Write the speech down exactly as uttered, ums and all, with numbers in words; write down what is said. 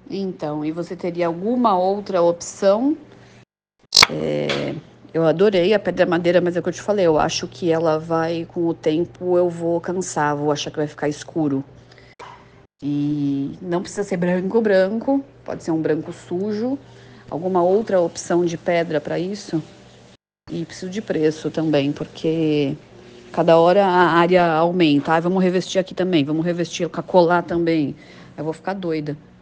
Então, e você teria alguma outra opção? É, eu adorei a pedra madeira, mas é o que eu te falei, eu acho que ela vai, com o tempo, eu vou cansar, vou achar que vai ficar escuro. E não precisa ser branco, branco, pode ser um branco sujo. Alguma outra opção de pedra para isso? E preciso de preço também, porque cada hora a área aumenta. Ah, vamos revestir aqui também, vamos revestir, colar também. Eu vou ficar doida.